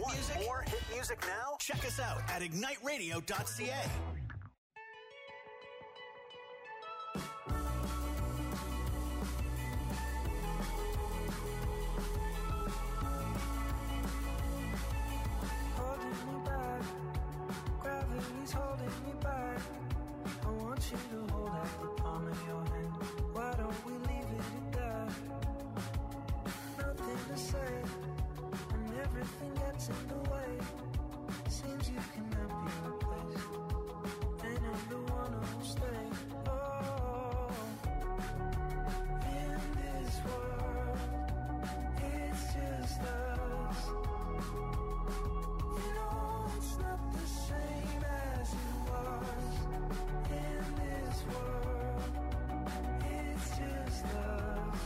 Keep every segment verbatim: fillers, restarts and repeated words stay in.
Want music? More hit music now? Check us out at ignite radio dot c a. Everything gets in the way. Seems you cannot be replaced, and I'm the one who'll stay. Oh, in this world, it's just us. You know it's not the same as it was. In this world, it's just us.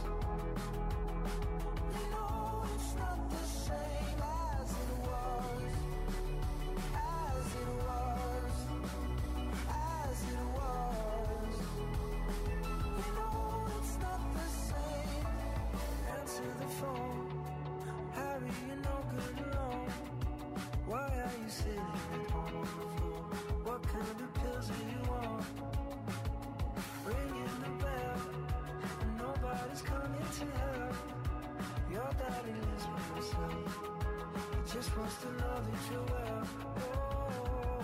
You know it's not the same as it was, as it was, as it was. You know it's not the same. Answer the phone, Harry, you're no good alone. Why are you sitting at home on the floor? What kind of pills are you on? Ringing the bell, and nobody's coming to help. Your daddy lives by himself. He just wants to know that you're well. Oh,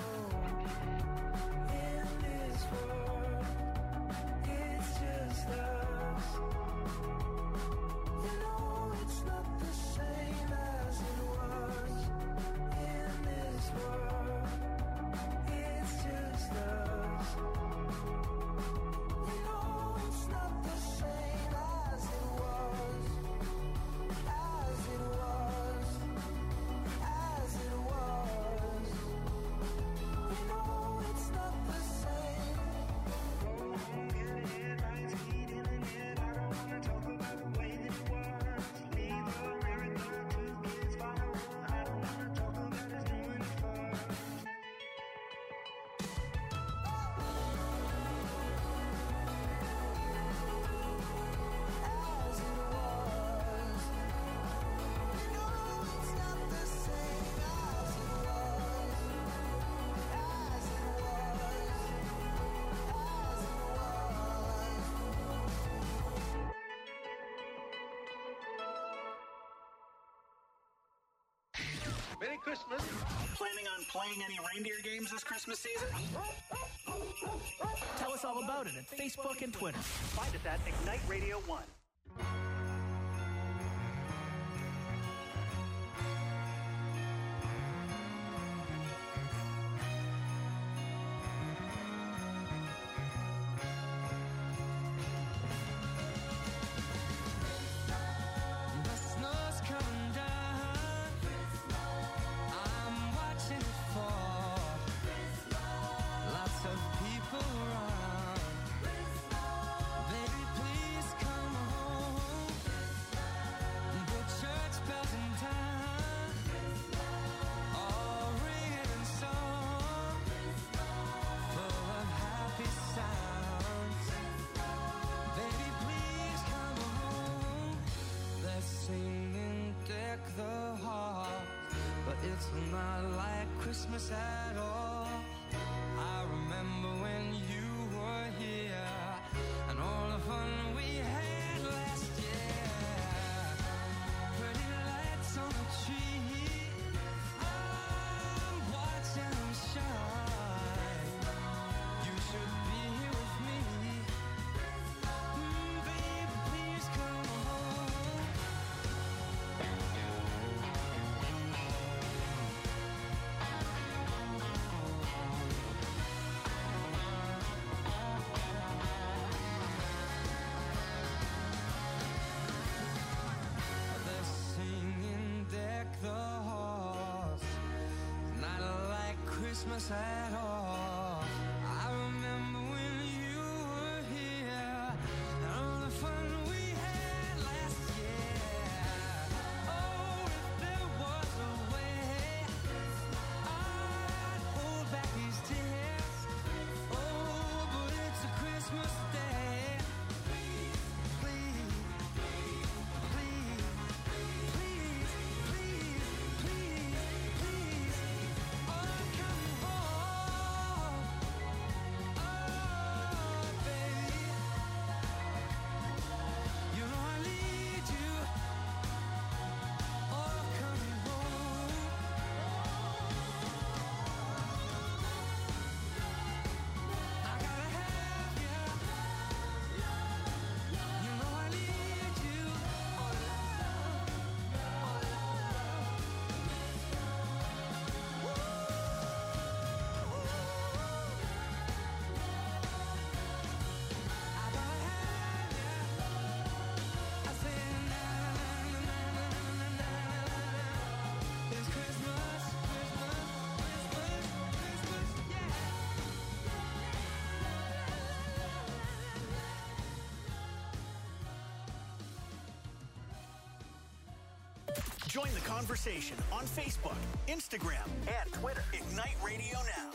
in this world, it's just us. You know it's not the same as it was. In this world, it's just us. You know it's not the same as it was. As it was, as it was. You know it's not the same. Go home, get a headlights, heat in the net. I don't wanna talk about the way that it was. Leave America, two kids follow her. I don't wanna talk about us doing it first. As it was. You know it's not the same as it was, as it was, as it was. Merry Christmas. Planning on playing any reindeer games this Christmas season? Tell us all about it at Facebook and Twitter. Find us at Ignite Radio one. The snow's coming down. I'm watching it fall. Lots of people around. Baby, please come home. The church bells in town, all ringing in song, full of happy sounds. Baby, please come home. They're singing Deck the Halls, but it's not like Christmas at all. I remember when you were here and all the fun we had last year. Pretty lights on the tree, I'm watching them shine. You should be here with me. Mm, baby, please come home. They're singing Deck the Halls, not like Christmas at all. I remember when you were here and all the fun we had last year. Oh, if there was a way, I'd hold back these tears. Oh, but it's a Christmas day. Please, please, please, please, please, please, Join the conversation on Facebook, Instagram, and Twitter. Ignite Radio Now.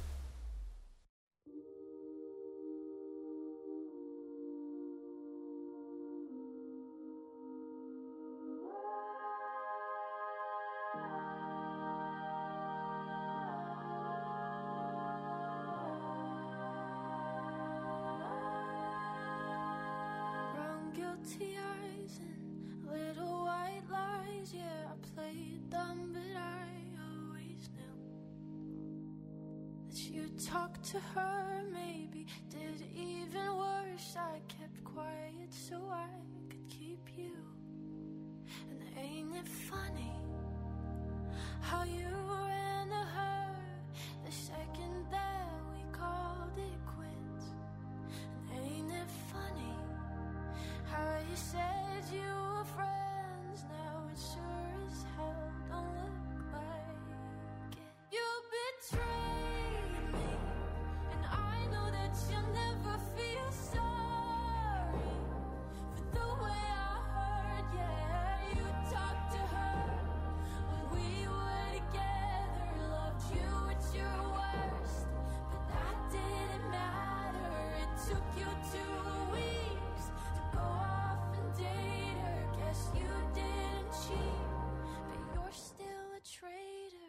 Guilty eyes and little white lies. Yeah, I played dumb, but I always knew that you talked to her, maybe did even worse. I kept quiet so I could keep you. And ain't it funny how you ran to her the second that we called it quits? And ain't it funny how you said you were friends, now it sure as hell don't look like it. You betrayed me, and I know that you'll never feel sorry for the way I heard. Yeah, you talked to her when we were together, loved you at your worst, but that didn't matter. It took you two weeks to go off and date her. Guess you didn't cheat, but you're still a traitor.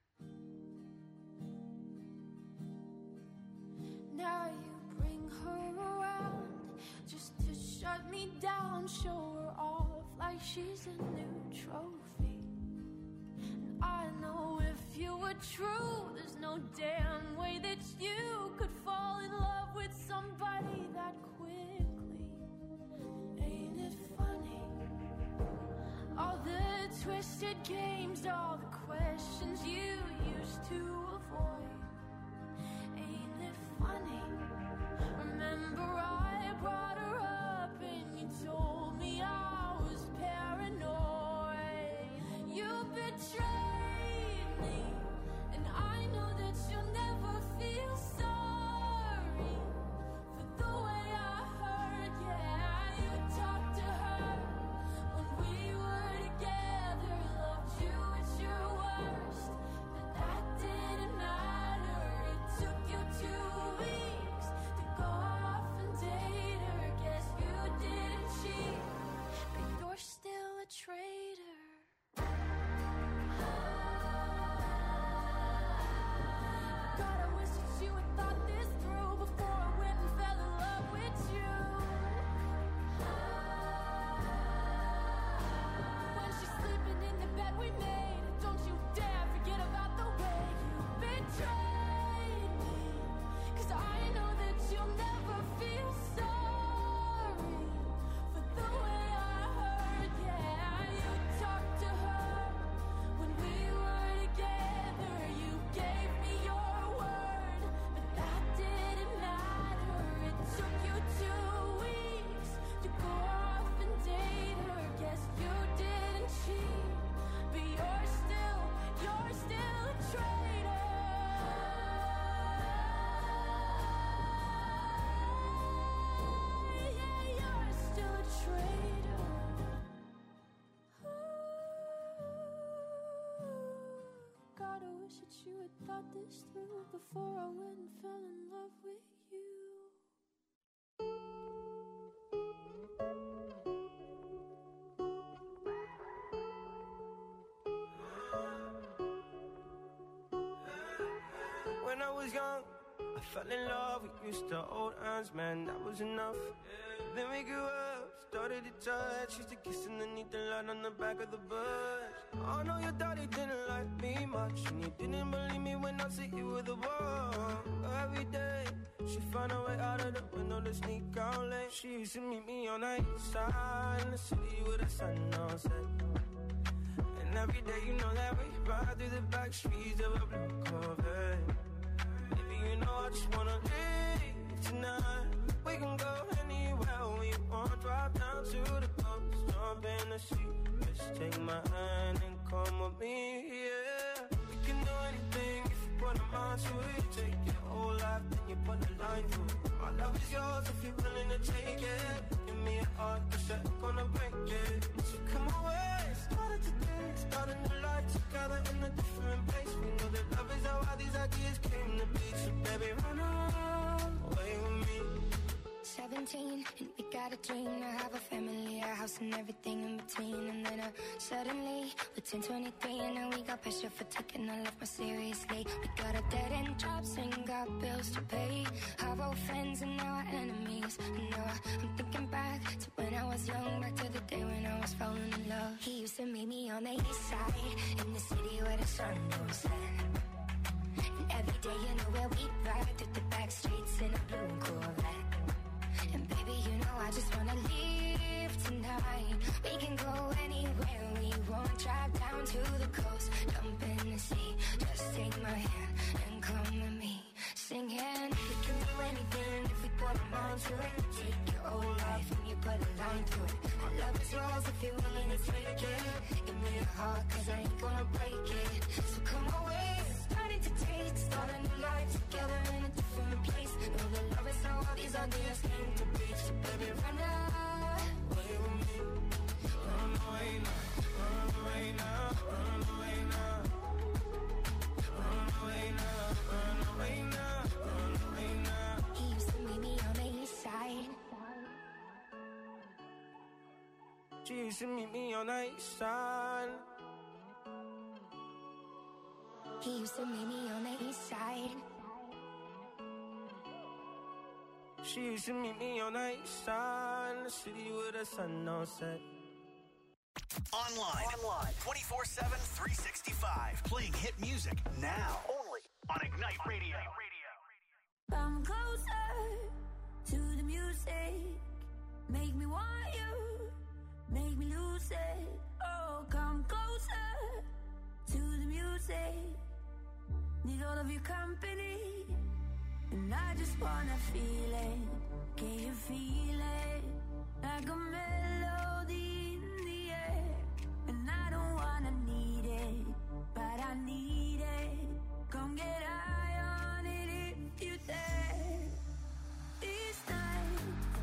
Now you bring her around just to shut me down, show her off like she's a new trophy. And I know if you were true, there's no damn way that you could fall in love with somebody that quickly. Ain't it funny? All the twisted games, all the questions you used to avoid. Ain't it funny? Remember I brought her up and you told me I was paranoid. You betrayed me, and I know that you'll never feel sorry for the way I heard. Yeah, you talked to her when we were together, loved you at your worst, but that didn't matter. It took you two weeks to go off and date her. Guess you didn't cheat, but you're still a traitor. God, I wish that you had thought this through before I went and fell in love with you. When she's sleeping in the bed we made, don't you dare forget about the way you betrayed me. 'Cause I know that you'll never feel sorry for the way I heard. Yeah, you talked to her when we were together. You gave me your word, but that didn't matter. It took you two weeks to go off and date her. Guess you didn't cheat, but you're still, you're still a traitor. Yeah, you're still a traitor. God, I wish that you had thought this through before I went and fell in love with you. When I was young, I fell in love. We used to hold hands, man, that was enough. Then we grew up, started to touch. Used to kiss underneath the light on the back of the bus. Oh no, your daddy didn't like me much, and you didn't believe me when I said you were the one. Every day, she found a way out of the window to sneak out late. She used to meet me on the east side in the city with the sun on set. And every day, you know that we ride through the back streets of a blue Corvette. Baby, you know I just wanna leave tonight. We can go anywhere we want. Drive down to the coast, jump in the sea. Just take my hand and come with me, yeah. We can do anything if you put a mind to it. Take your whole life, then you put a line through it. My love is yours if you're willing to take it. Give me a heart, cause I'm gonna break it. So come away, start started today, start a new life together in a different place. We know that love is how all these ideas came to be. So baby, run away with me. Seventeen, and we got a dream to have a family, a house and everything in between. And then uh, suddenly, we're ten, twenty-three, and now we got pressure for taking our life more seriously. We got a dead end jobs and got bills to pay. Our old friends and now our enemies. And now I'm thinking back to when I was young, back to the day when I was falling in love. He used to meet me on the east side, in the city where the sun goes set. And every day, you know where we ride through the back streets in a blue Corvette. And baby, you know I just wanna leave tonight. We can go anywhere we want. Drive down to the coast, jump in the sea. Just take my hand and come with me. Singing, we can do anything if we put our mind to it. Take your whole life and you put a line through it. Our love is yours if you're willing to take it. Give me your heart cause I ain't gonna break it. So come away, starting to taste. Start a new life together in a different place. Know that love is how all these ideas came to be. So baby, run away with me. Run away now, run away now, run away now. Run away now, run away now, run away now. He used to meet me on the east side. She used to meet me on the east side. He used to meet me on the east side. She used to meet me on the east side, in the city where the sun don't set. Online. Online. twenty-four seven, three sixty-five. Playing hit music now. Only on Ignite Radio. Come closer to the music. Make me want you. Make me lose it. Oh, come closer to the music. Need all of your company. And I just wanna feel it. Can you feel it? Like a melody in the air. And I don't wanna need it, but I need it. Come get high on it if you dare. These times,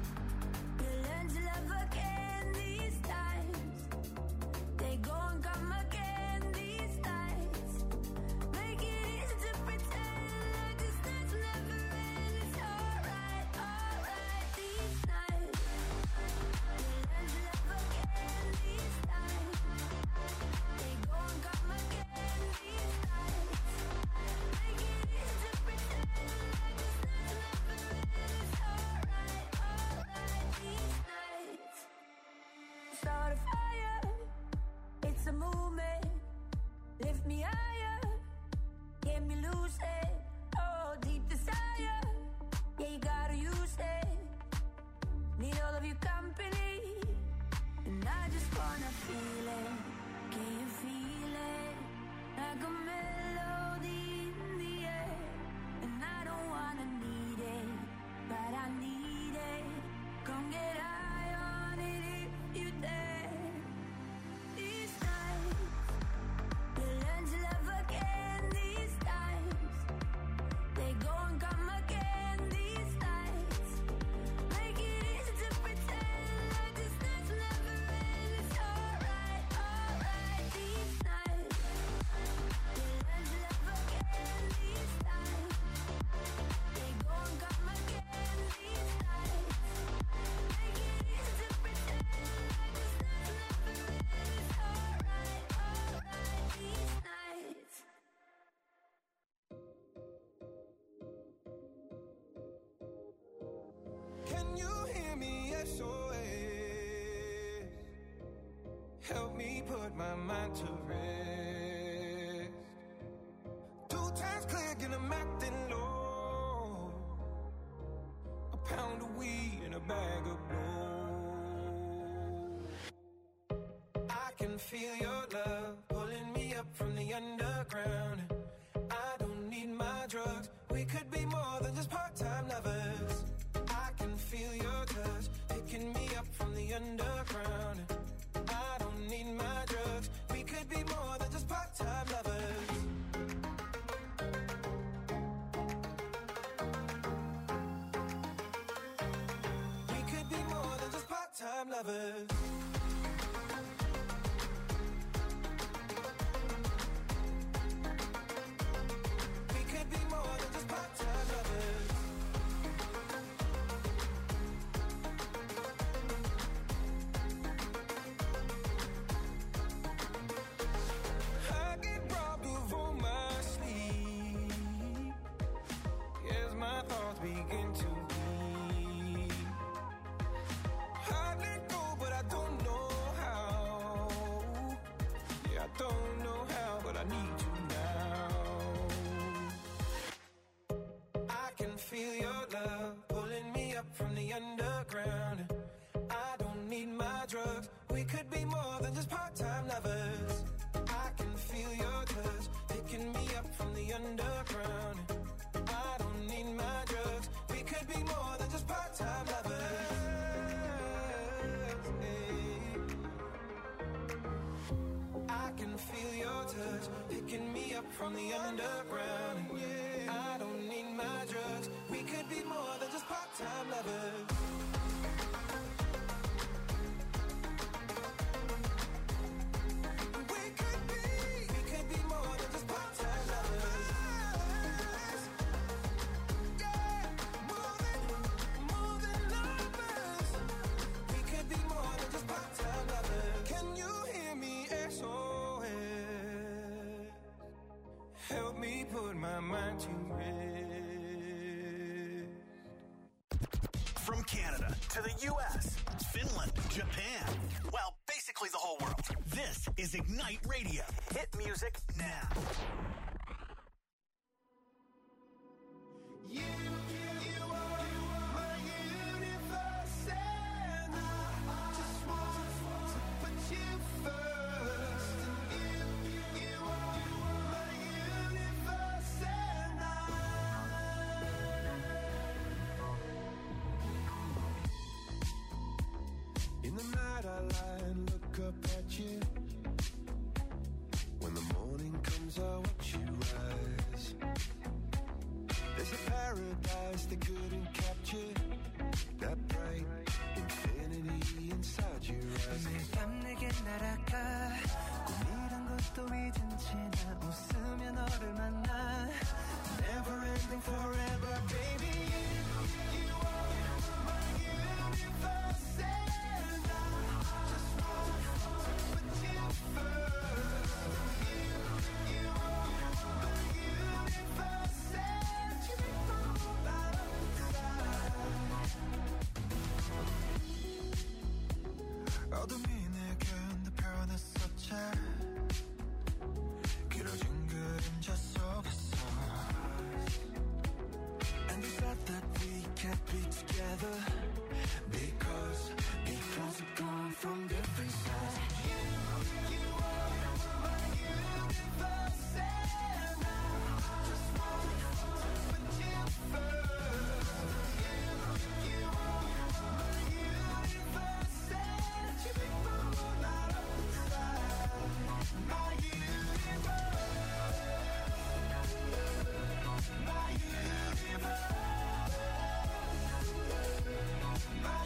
you learn to love again. These times, they go and come again. These nights, make it easy to pretend like this night's never end. It's alright, alright. These nights, you learn to love again. These times, they go and come again. These nights, make it easy to pretend like this night's never end. It's alright, alright. These nights, start a fire. It's a movement. Lift me higher. Get me loose it. Oh, deep desire. Yeah, you gotta use it. Need all of your company. And I just wanna feel it. Can you feel it? Like a melody in the air. And I don't wanna need it, but I need it. Come get high on it if you dare. These nights, you learn to love again. These times, they go and come again. These nights, make it easy to pretend like this night's never end. It's alright, alright. These nights, you learn to love again. These times, they go and come again. These nights, make it easy to pretend like this night's never end. It's alright, alright. These nights. Can you hear me? S O S. Help me put my mind to rest. Two times click and I'm acting low. A pound of weed and a bag of blow. I can feel your love pulling me up from the underground. I don't need my drugs. We could be more than just part-time lovers. I can feel your touch picking me up from the underground. I don't need my drugs. We could be more than just part-time lovers. We could be more than just part-time lovers. picking me up from the underground. And yeah, I don't need my drugs. We could be more than just part-time lovers. We could be, we could be more than just part-time lovers. Yeah, more than, more than lovers. We could be more than just part-time lovers. Can you hear me, S O S? Help me put my mind to rest. From Canada to the U S, Finland, Japan, well, basically the whole world. This is Ignite Radio. Hit music now. You, you are my universe, and I just want to put you first. And you, you are my universe, and I. In the night I lie and look up at you. When the morning comes I watch you rise. There's a paradise they couldn't capture. That bright infinity inside your eyes. 매일 밤 내게 날아가 꿈이란 것도 잊은 채 나 웃으며 너를 만나. Never ending forever, baby. You are my universe, and I just want to put you first. You, you are my universe, and you make my whole life inside. 어둠이 내게 내 변했었지. 길어진 그림자 속에서. And you said that we can't be together because because we've gone from different sides. You, you are my universe, and I just want to put you first. You, you are my universe, and you make my whole light up inside. My universe, my universe. My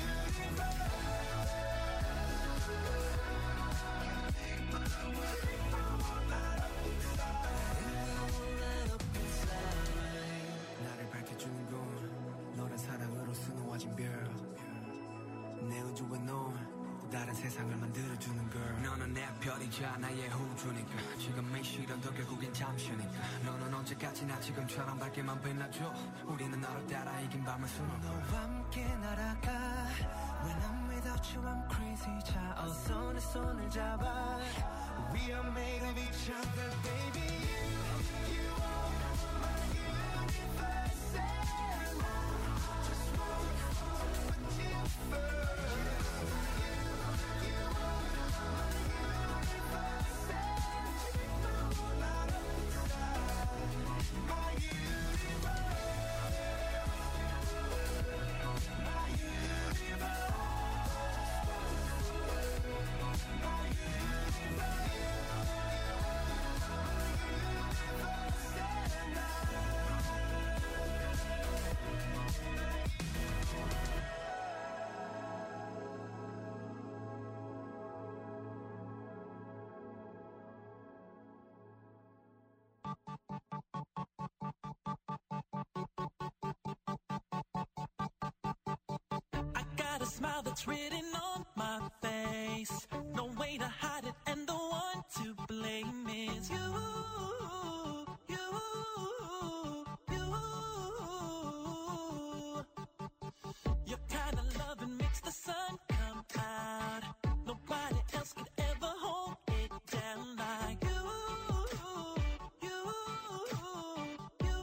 나를 밝혀주는 건 너란 사랑으로 수놓아진 별. 내 우주에 넌 또 다른 세상을 만들어주는 걸. 너는 내 별이자 나의 우주니까. 지금 이 시련도 결국엔 잠시니까. 너는 언제까지나 지금처럼 밝게만 빛나줘. 우리는 너를 따라 이긴 밤을 수놓아. 너와 함께 날아가. When I'm without you I'm crazy. 자 어서 내 손을 잡아. We are made of each other, baby. You are my universe, and I just want to put you first. You, you are my universe, and you make my whole light up inside. My universe, my universe. I got a smile that's written on my face. No way to hide it, and the one to blame is you. You, you. Your kind of loving makes the sun come out. Nobody else could ever hold it down like you. You, you.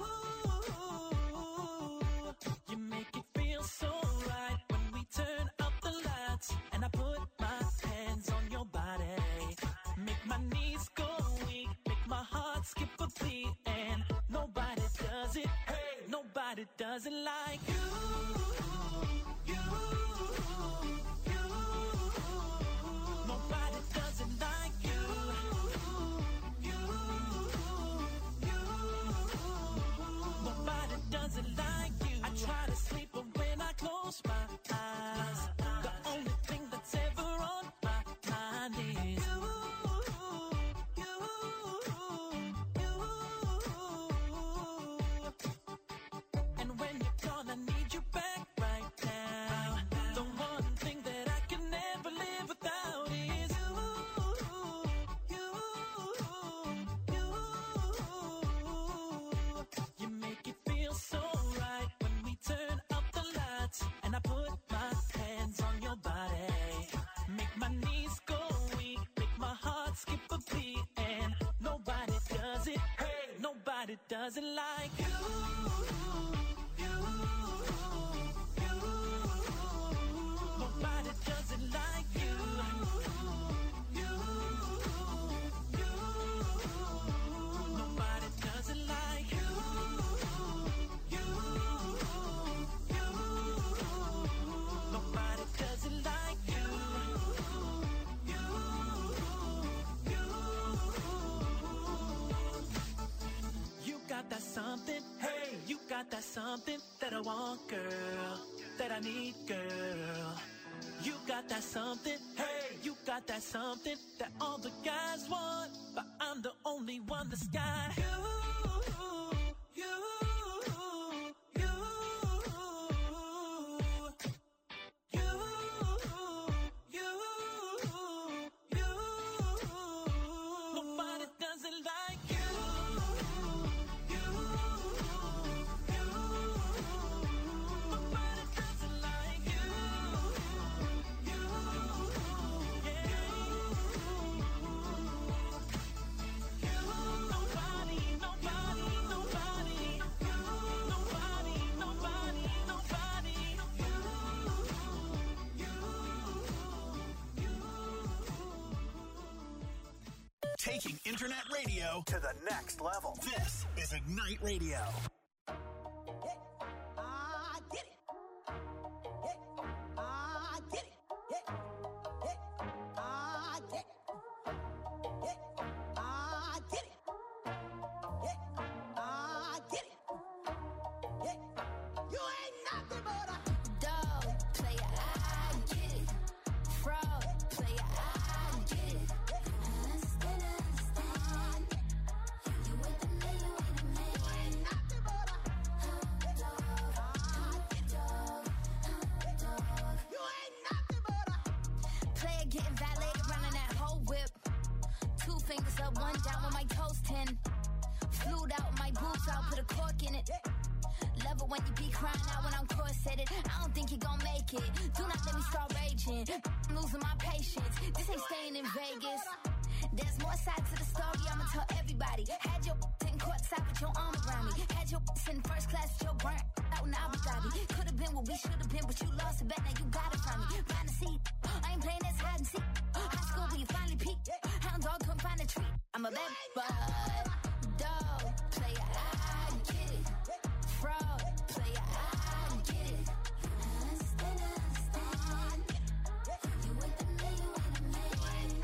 You make it feel so right when we turn up the lights and I put my hands on your body. Make my knees go weak, make my heart skip a beat, and nobody does it. Hey, nobody does it like you. You, you. Nobody does it like you. You. does it like you. You, you. Nobody does it like you. You, you. Nobody does it like you. You, you. Nobody does it like you. You, you. You got that something, hey, you got that something that I want, girl, that I need, girl. You got that something, hey, you got that something that all the guys want, but I'm the only one that's got you, you, you, you, you, you. Nobody does it like you. Taking internet radio to the next level. This is Ignite Radio. Getting violated, running that whole whip. Two fingers up, one down with my toes ten. Flued out my boots, I'll put a cork in it. Love it when you be crying out when I'm corseted. I don't think you gon' make it. Do not let me start raging. I'm losing my patience. This ain't staying in Vegas. There's more sides to the story, I'ma tell everybody. Had your in courtside with your arm around me. Had your in first class with your burnt out in Abu Dhabi. Could've been what we should've been, but you lost a bet, now you got it from me. Find a seat, I ain't playing this hide and seek. High school where you finally peaked. Hound dog couldn't find a treat. I'm a bad bud. Dog, player, I get it. Fraud, player, I get it. Understand, understand. You with the me, you with the me.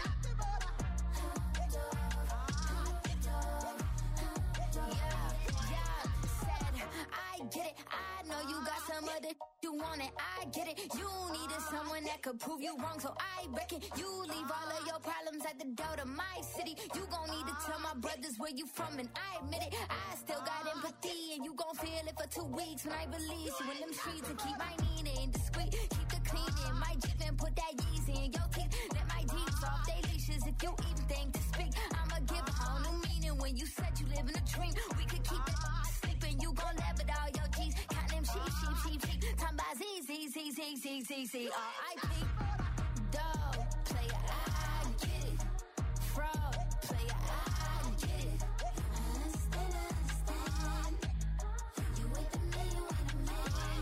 Yeah, yeah, said, I get it. I know you got some other you want it, I get it. You needed someone that could prove you wrong, so I reckon you leave all of your problems at the door to my city. You gon' need to tell my brothers where you from, and I admit it. I still got empathy, and you gon' feel it for two weeks when I release you in them streets and keep my Nina discreet. Keep the cleaning, my Jeep and put that Yeezy in your teeth. Let my Jeeps off they leashes if you even think to speak. I'ma give a whole new meaning when you said you live in a dream. We could keep it sleeping, you gon' laugh at all your G's. Count them sheep, sheep, sheep, sheep. Talking about Z, Z, Z, Z, Z, Z, Z, R I P. Dog, player, I get it. Fraud, player, I get it. Understand, understand. You with the me, you with the me.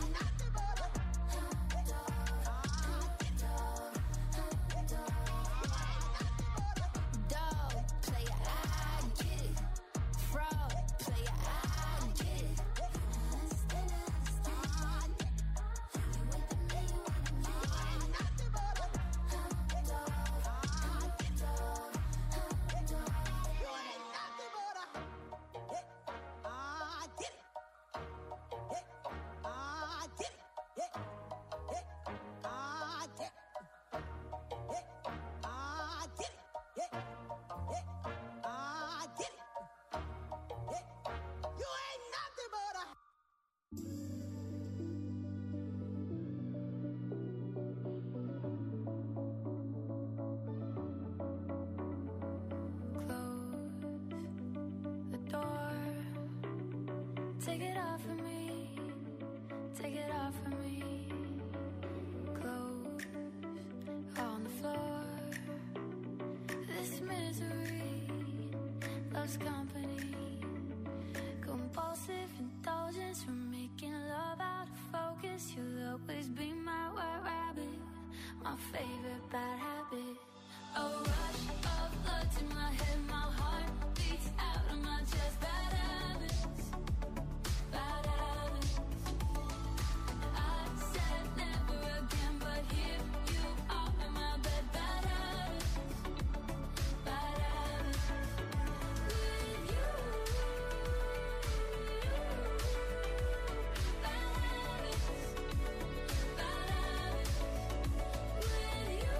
Dog, player, I get it. Fraud, player, I get it. Understand, understand. You with the me, you with the me. Take it off of me, take it off of me. Clothes on the floor. This misery loves company. Go Compulsive indulgence from making love out of focus. You'll always be my white rabbit, my favorite bad habit. A rush of blood to my head, my heart beats out of my chest. Bad habits, bad habits. I said never again, but here you are in my bed. Bad habits, bad habits. With you, bad habits, bad habits. With you,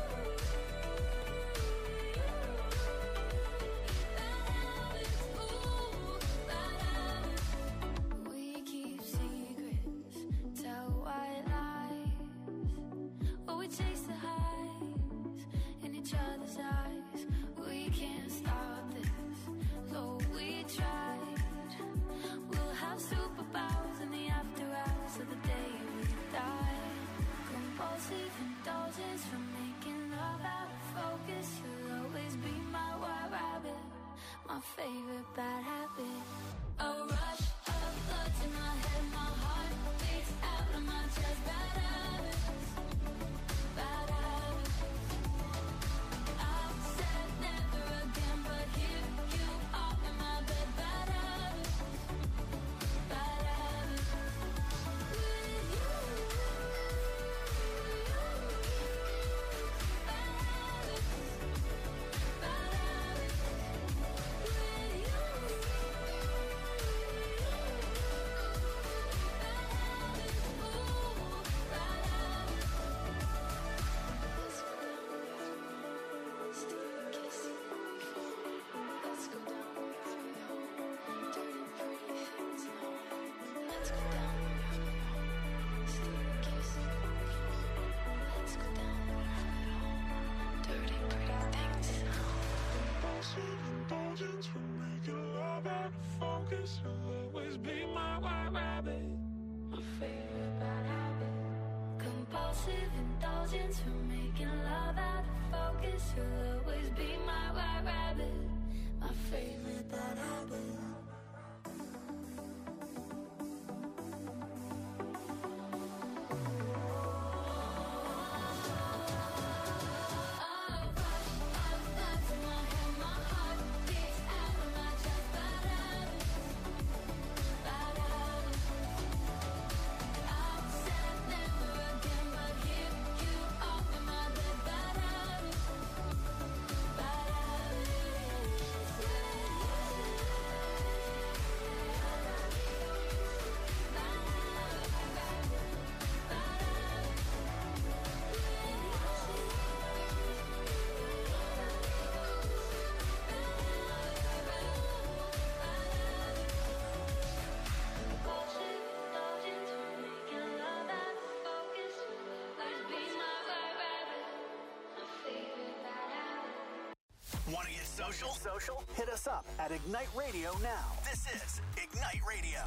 bad habits, ooh, bad habits. We keep secrets, tell white lies, while we chase the highs in each other's eyes. We can't stop this, though we tried. We'll have superpowers in the after hours of the day we die. Compulsive indulgence from making love out of focus. You'll always be my white rabbit, my favorite bad habit. A rush of blood to my head, my heart beats out of my chest. Bad habits, bad habits. I said never again, but here you are in my bed. Bad habits, bad habits. With you, bad habits, bad habits. With you, bad habits, ooh, bad habits. Let's go down, dirty pretty things now. Let's go down, steal a kiss. Let's go down, dirty pretty things now. Compulsive indulgence from making love out of focus. You'll always be my white rabbit, my favorite bad habit. Compulsive indulgence from making love out of focus. You'll always be my white rabbit, my favorite bad habit. Want to get social? Social? Hit us up at Ignite Radio now. This is Ignite Radio.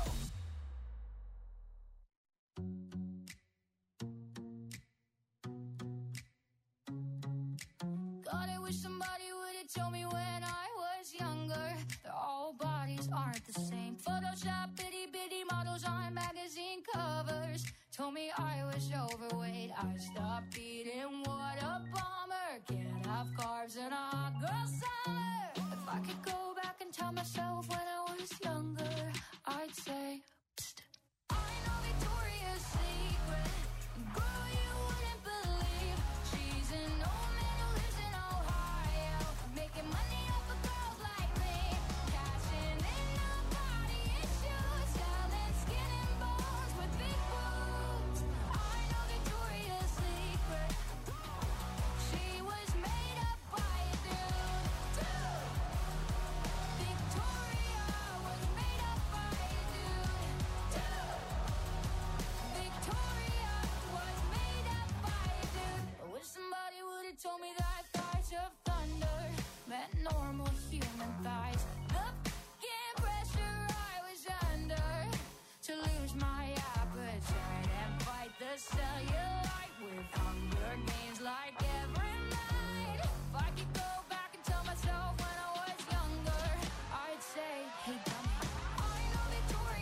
God, I wish somebody would have told me when I was younger that all bodies aren't the same. Photoshop bitty bitty models on magazine covers told me I was overweight. I stopped eating, what a bummer. Can't have carbs in a hot girl summer. If I could go back and tell myself when I was younger, I'd say, psst, I know Victoria's Secret. Girl, you wouldn't believe she's an old man who lives in Ohio, making money off of girls like me, cashing in on body issues, selling skin and bones with big boobs. I know Victoria's Secret. She was made up by a dude. Victoria was made up by a dude. Victoria was made up by a dude. I wish somebody would have told me that thighs of thunder meant normal human thighs. The f***ing pressure I was under to lose my appetite and fight the cellulite with hunger gains like every night. If I could go back and tell myself when I was younger, I'd say, hey dummy, I know Victoria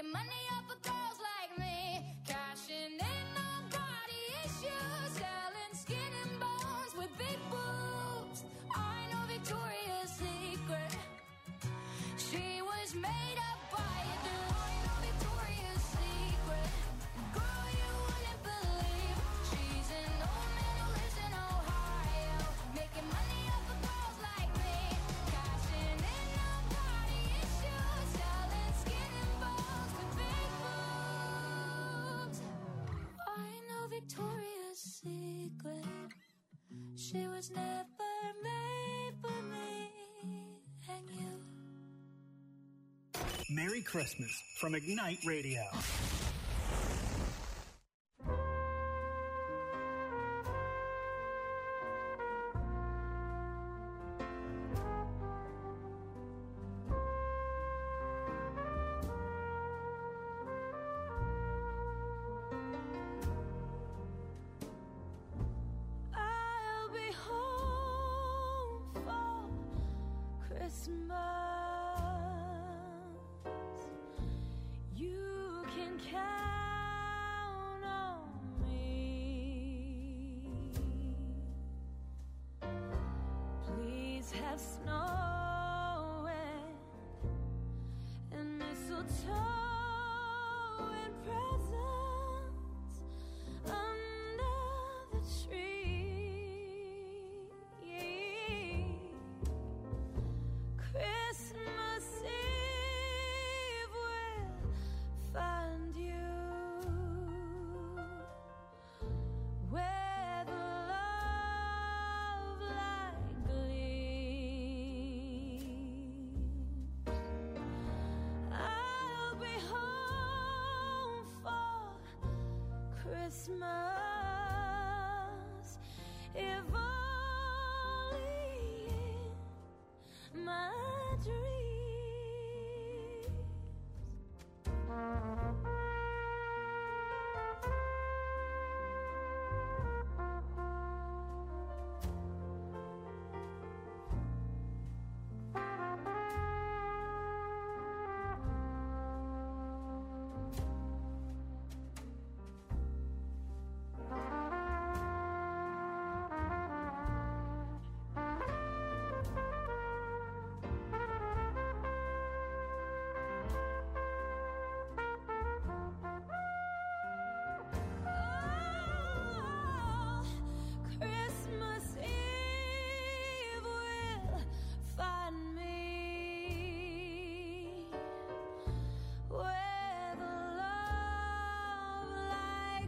Making money off of girls like me. Cashing in on body issues. Selling skin and bones with big boobs. I know Victoria's Secret. She was made up by a dude. I know Victoria's Secret. Girl, you wouldn't believe. She's an old man who lives in Ohio. Making money off of girls like me. Cashing in on body issues. Selling skin and bones with big boobs. I know Victoria's Secret. She was never made for me and you. Merry Christmas from Ignite Radio. I'll be home for Christmas. You can count on me. Please have snow and, and mistletoe and presents under the tree. Christmas Eve will find you where the love light gleams. I'll be home for Christmas, if only in my dreams. Oh, Christmas Eve will find me where the love light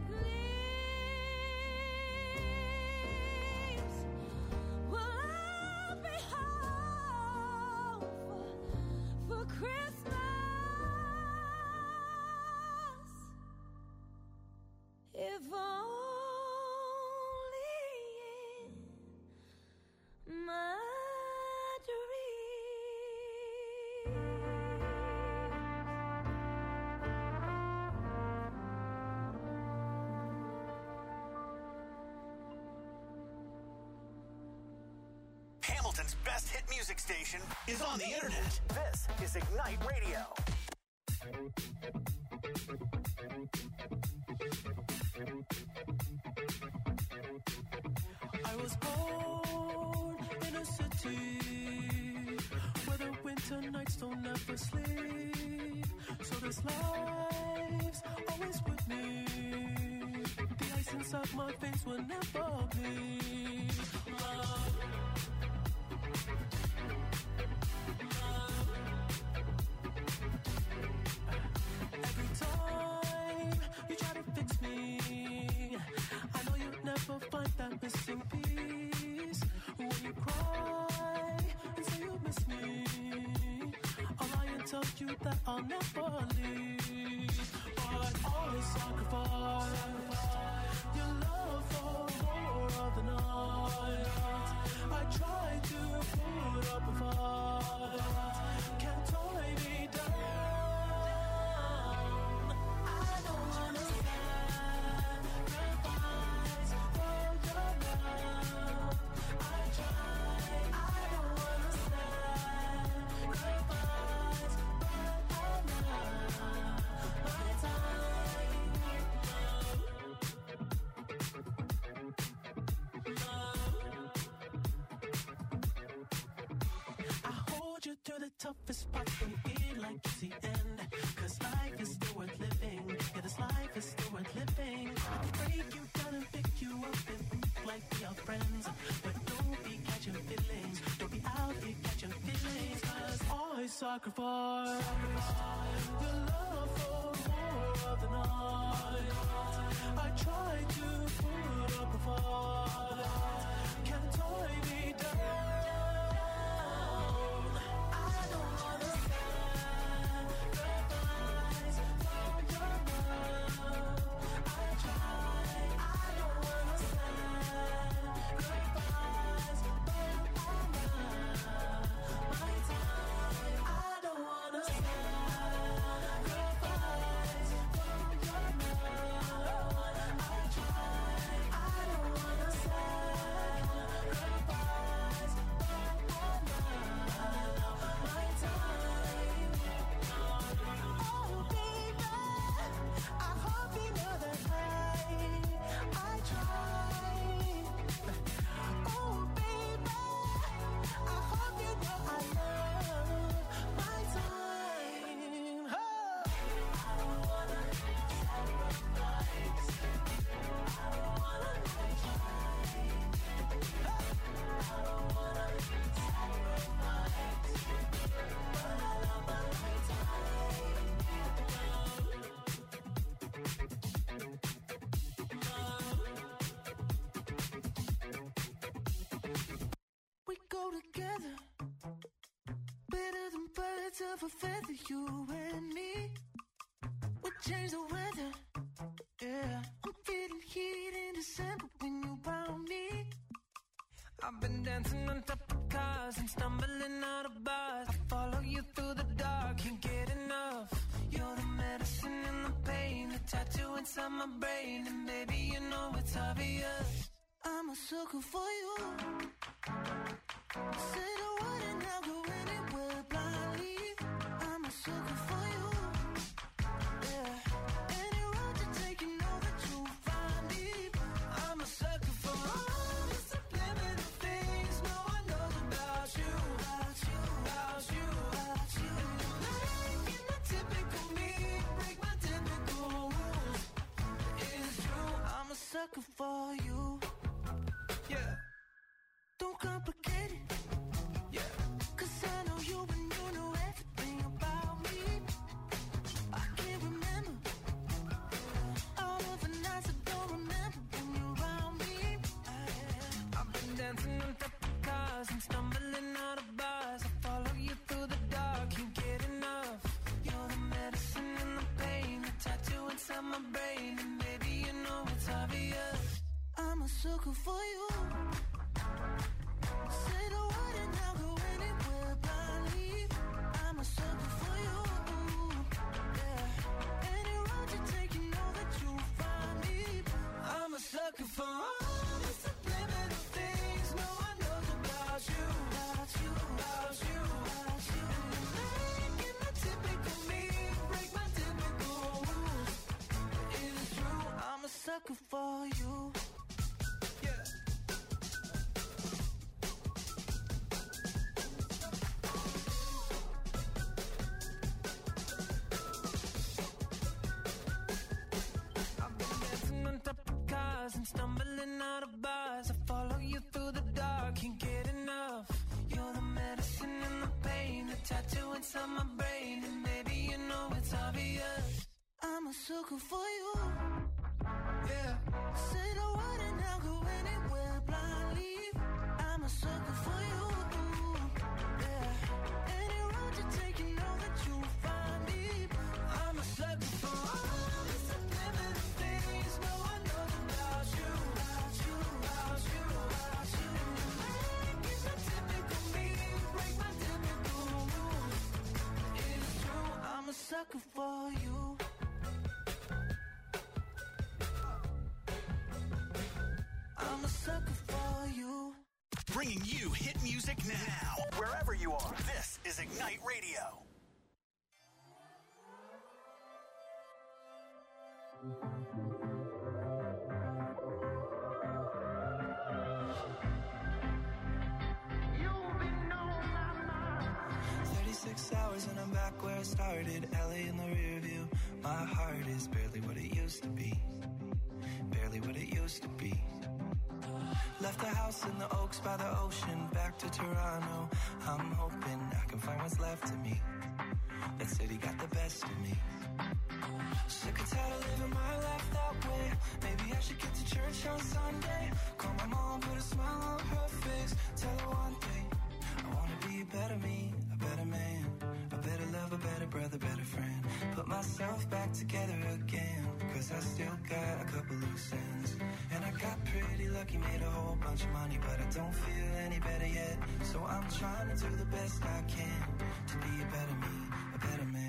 gleams. Well, I'll be home for, for Christmas, if only in my dreams. Hamilton's best hit music station is on the internet. This is Ignite Radio. I was born in a city where the winter nights don't ever sleep. So this life's always with me. The ice inside my veins will never bleed. Love. Every time you try to fix me, I know you'll never find that missing piece. When you cry and say you miss me, I'll lie and tell you that I'll never leave. But always sacrifice your love for more of the night. I try to put up a fight, can't tie me down. I don't wanna sacrifice for your love. I try, I don't wanna sacrifice, but I know. you through the toughest parts when you feel like it's the end. Cause life is still worth living. Yeah, this life is still worth living. I can break you down and pick you up and think like we are friends. But don't be catching feelings. Don't be out here catching feelings. Cause I sacrifice your love for more of the night. I try to put up a fight. Can't tie me down. I don't wanna sacrifice from your love. I try. I don't wanna sacrifice from my my time. I don't wanna sacrifice from your love. I try. I don't wanna sacrifice from my my time. Oh baby, I hope you know that I I try. Oh baby, I hope you know I love my time. Oh. I don't wanna sacrifice. I don't wanna try. I don't wanna sacrifice. But I love my We go together, better than birds of a feather, you and me. We change the weather, yeah. I'm feeling heat in December when you found me. I've been dancing on top of cars and stumbling out of bars. I follow you through the dark, can't get enough. You're the medicine and the pain, the tattoo inside my brain. And baby, you know it's obvious. I'm a sucker for you. Say the word and I'll go anywhere blindly. I'm a sucker for you. Yeah. Any road you take, you know that you'll find me. I'm a sucker for all the subliminal things no one knows about you, About you, about you, about you. making the typical me break my typical rules. It's true, I'm a sucker for you. yeah, Don't complicate it. yeah. Cause I know you and you know everything about me. I can't remember all of the nights I don't remember when you're around me. I've been dancing on top of cars and stumbling out of bars. I follow you through the dark, can't get enough. You're the medicine and the pain, the tattoo inside my brain. And baby, you know it's obvious. I'm a sucker for you. Say the word and I'll go anywhere blindly. I'm a sucker for you. Yeah. Any road you take, you know that you'll find me. I'm a sucker for all the subliminal things no one knows about you, About you, about you, about you. making the typical me break my typical rules. It's true, I'm a sucker for you. yeah. I've been dancing on top of cars and stumbling out of bars. I follow you through the dark, can't get enough. You're the medicine and the pain, the tattoo inside my brain. And baby, you know it's obvious. I'm a sucker for you. Yeah, Say the word and I'll go anywhere blindly. I'm a sucker for you. Yeah. Any road you take, you know that you'll find me. I'm a sucker for all the subliminal things no one knows about you, About you, about you, about you. making the typical me break my typical rules. It's true, I'm a sucker for you. I'm a sucker for you. Bringing you hit music now. Wherever you are, this is Ignite Radio. You've been on my mind. back where it started, L A in the rear view. My heart is barely what it used to be, barely what it used to be. Left the house in the Oaks by the ocean, back to Toronto. I'm hoping I can find what's left of me. That city got the best of me. Sick and tired of living my life that way. Maybe I should get to church on Sunday. Call my mom, put a smile on her face. Tell her one thing, I wanna be a better me, a better man, a better lover, better brother, better friend. Put myself back together again, cause I still got a couple loose ends. And I got pretty lucky, made a whole bunch of money, but I don't feel any better yet. So I'm trying to do the best I can to be a better me, a better man.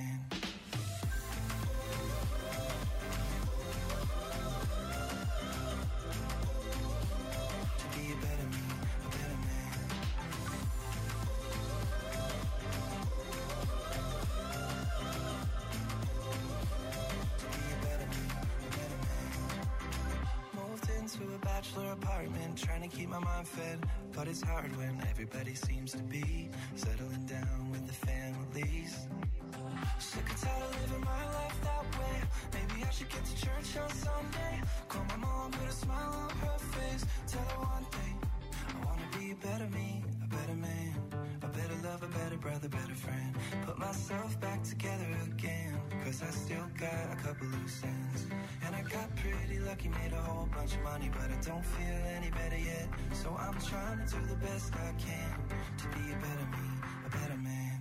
Apartment, trying to keep my mind fed, but it's hard when everybody seems to be settling down with the families. Sick and tired of living my life that way. Maybe I should get to church on Sunday. Call my mom, put a smile on her face. Tell her one thing, I wanna be a better me, a better man, a better lover, better brother, better friend. Put myself back together again, cause I still got a couple loose ends. And I got pretty lucky, made a whole bunch of money, but I don't feel any better yet. So I'm trying to do the best I can to be a better me, a better man.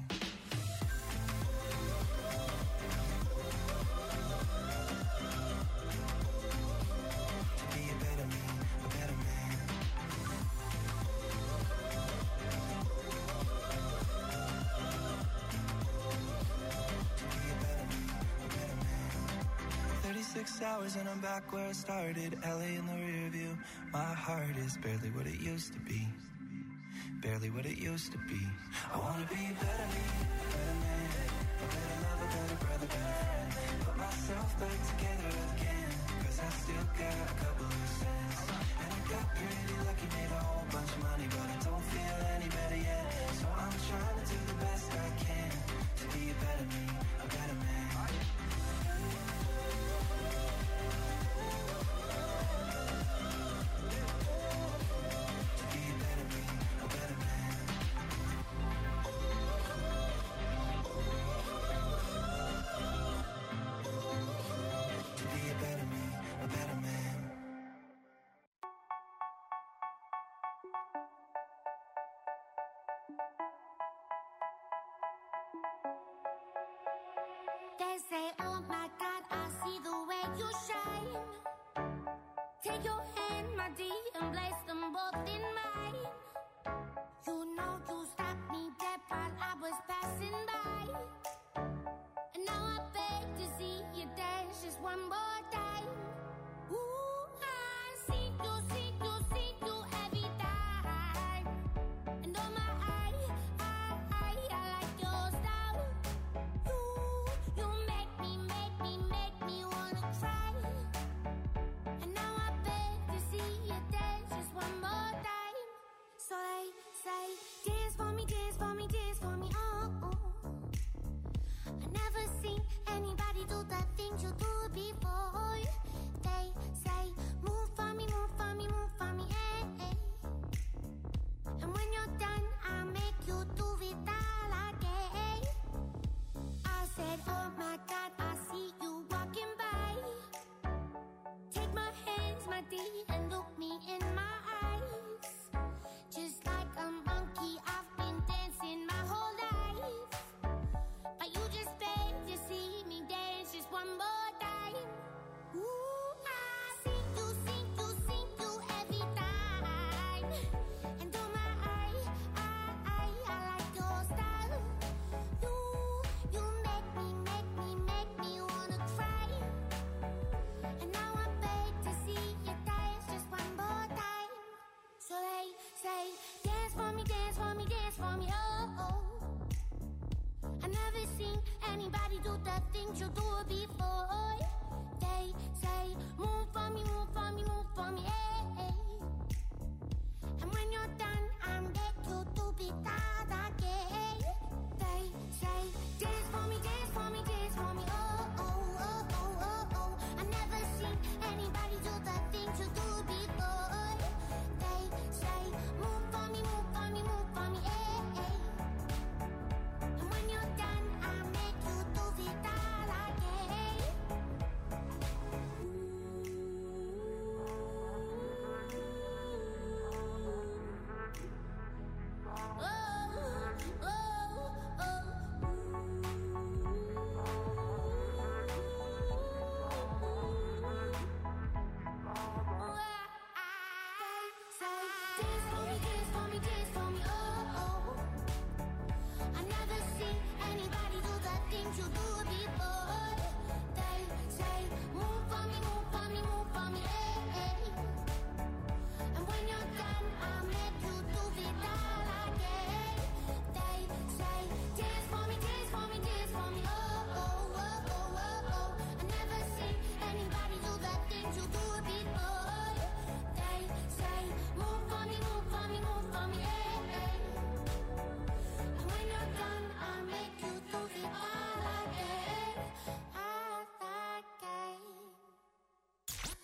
To be a better me, a better man. To be a better me, a better man. thirty-six hours and I'm back where I started, L A in the rear view. My heart is barely what it used to be, barely what it used to be. I wanna be a better me, a better man, a better lover, better brother, better friend. Put myself back together again, cause I still got a couple loose ends. And I got pretty lucky, made a whole bunch of money, but I don't feel any better yet. So I'm trying to do the best I can to be a better me, a better man.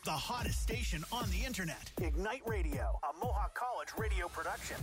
The hottest station on the internet. Ignite Radio, a Mohawk College radio production.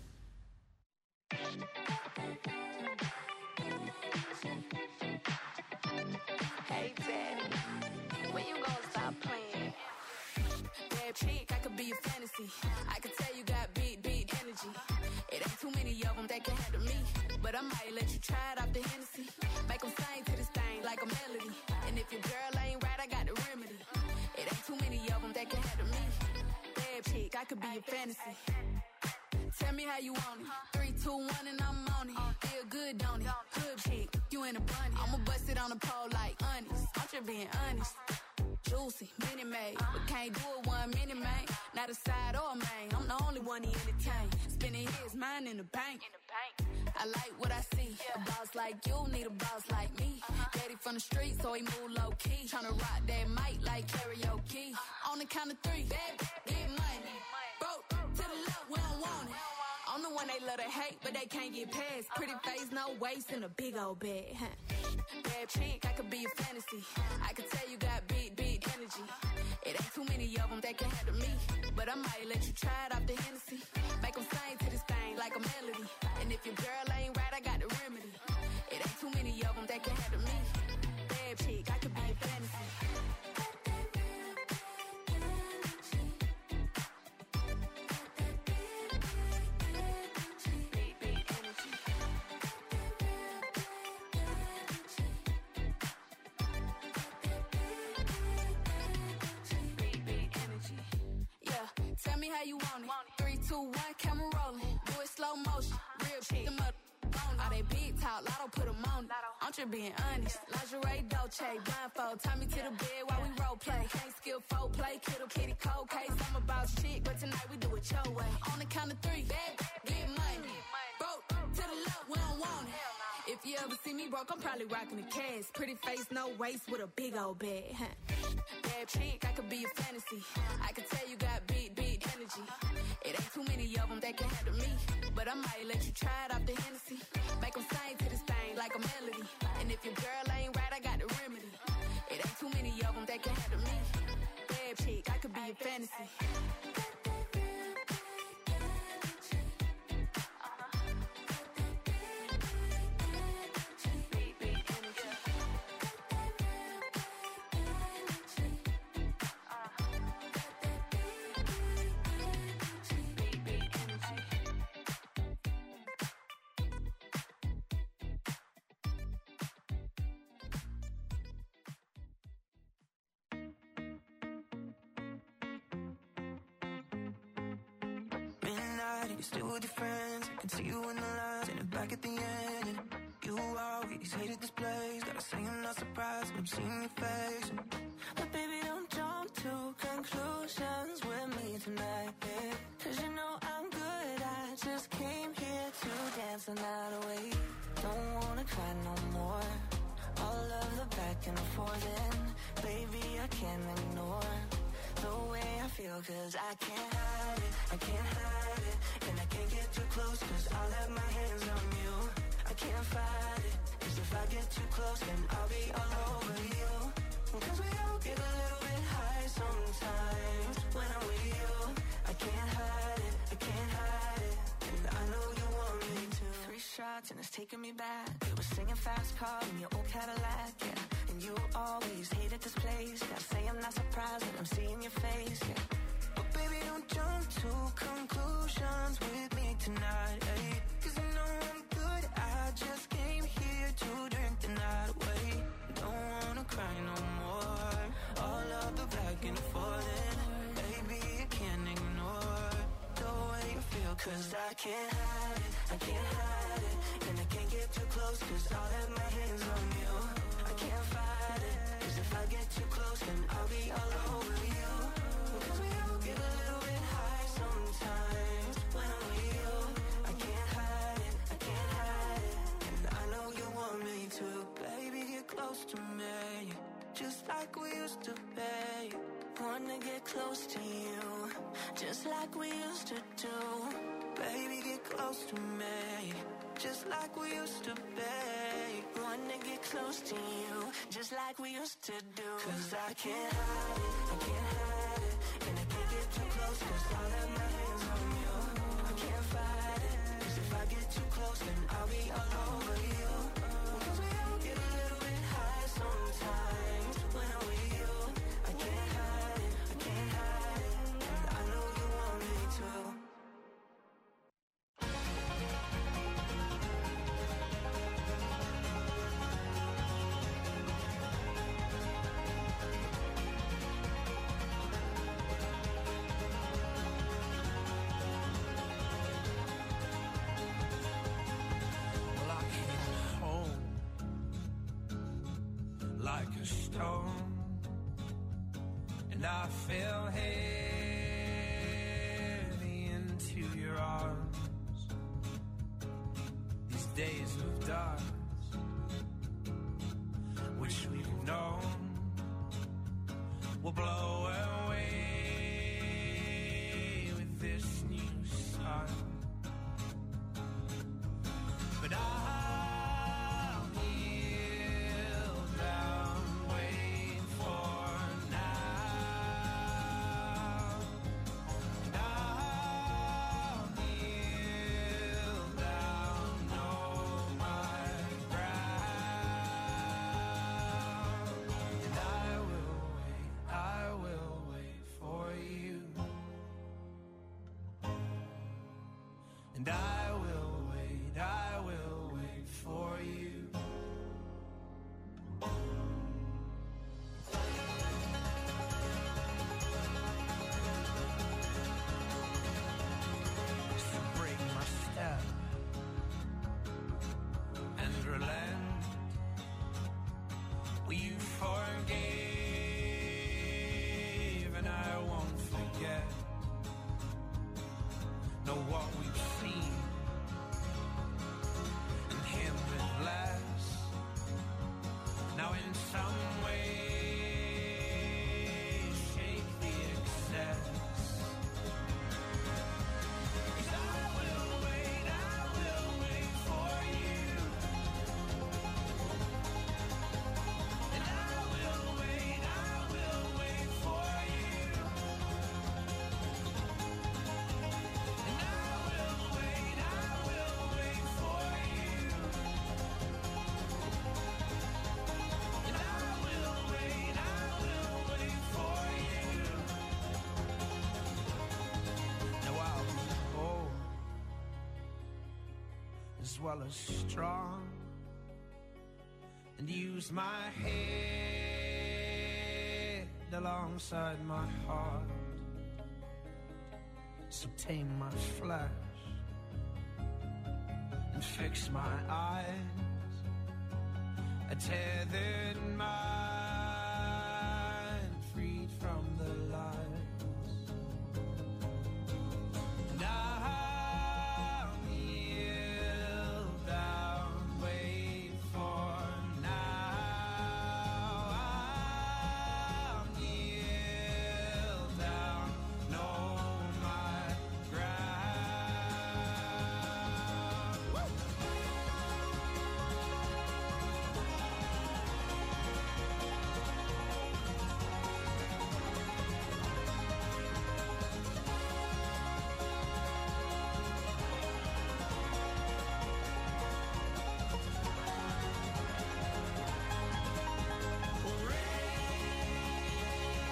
Hey, Daddy, when you gonna stop playing? Bad chick, I could be a fantasy. I could tell you got big, big energy. It ain't too many of them that can handle me. But I might let you try it off the Hennessy. Make them sing to this thing like a melody. And if your girl ain't right, I got the remedy. It ain't too many of them that can handle me. Bad chick, I could be a fantasy. Tell me how you want it. Three, two, one, and I'm on it. Feel good, don't it? Good chick, you in a bunny. I'ma bust it on the pole like honest. I'm just being honest. Juicy, mini made, but can't do it one minute, man. Not a side or a main. I'm the only one he entertain. Spending his mind in the bank. I like what I see. A boss like you need a boss like me. Daddy from the street, so he move low key. Tryna rock that mic like karaoke. On the count of three, baby, get money. Broke to the left, we don't want it. I'm the one they love to hate, but they can't get past. Pretty face, no waist, and a big old bag. Huh? Bad chick, I could be a fantasy. I could tell you got big, big energy. It ain't too many of them that can handle me. But I might let you try it off the Hennessy. Make them sing to this thing like a melody. And if your girl ain't right, I got the remedy. It ain't too many of them that can handle me. Bad chick, I could be a fantasy. Tell me how you want it. Three, two, one, camera rolling. Do it slow motion. Real shit. Them up on all they big talk. Lotto put them on it. I'm just being honest. Lingerie, Dolce, blindfold. Tie me to the bed while we role play. Can't skill folk play. Kittle, kitty, cold case. I'm about shit, but tonight we do it your way. On the count of three, bad, get money. Broke to the left, we don't want it. If you ever see me broke, I'm probably rocking the cash. Pretty face, no waist, with a big old bag. Huh? Bad chick, I could be a fantasy. I could tell you got big, big energy. It ain't too many of them that can handle me. But I might let you try it off the Hennessy. Make them sing to this thing like a melody. And if your girl ain't right, I got the remedy. It ain't too many of them that can handle me. Bad chick, I could be a fantasy. You still with your friends, I can see you in the lines and back at the end. And you always hated this place. Gotta say I'm not surprised when I'm seeing your face. But baby, don't jump to conclusions with me tonight, babe. Cause you know I'm good, I just came here to dance the night away. Don't wanna cry no more. All of the back and forth, and baby, I can't ignore the way I feel, cause I can't hide it, I can't hide it. And I can't get too close, cause I'll have my hands on you. I can't fight it, cause if I get too close, then I'll be all over you. Cause we all get a little bit high sometimes when I'm with you. I can't hide it, I can't hide it. And I know you want me to. Three shots and it's taking me back. We were singing fast car in your old Cadillac, yeah. And you always hated this place. Gotta say I'm not surprised when I'm seeing your face, yeah. But baby, don't jump to conclusions with me tonight, eh? Cause you know I'm good, I just came here to drink the night away. Don't wanna cry no more. All of the back and forth, and baby, you can't ignore the way you feel. Cause I can't hide it, I can't hide it. And I can't get too close, cause I'll have my hands on you. I can't fight it, cause if I get too close, then I'll be all over you. Cause we all get a little bit high sometimes when I'm with you. I can't hide it, I can't hide it. And I know you want me to. Baby, get close to me, just like we used to be. Wanna get close to you, just like we used to do. Baby, get close to me, just like we used to be. Wanna get close to you, just like we used to do. Cause I can't hide it, I can't hide it. and I fell heavy into your arms. These days of dark, which we've known, will blow away with this new sun. But I'll kneel down, wait for now. And I'll kneel down, know my ground. And I will wait, I will wait for you. And I will wait, I will wait for you. So break my step and relent. Well, you forgave and I won't forget. Know what we've seen and him with less. Now in some way shake the excess. 'Cause I will wait, I will wait for you. And I will wait, I will wait for you. And I will wait, I will wait for you. And I will wait, I will wait for you. Now I'll be bold as well as strong, and use my head alongside my heart. So tame my flesh and fix my eyes. I tethered my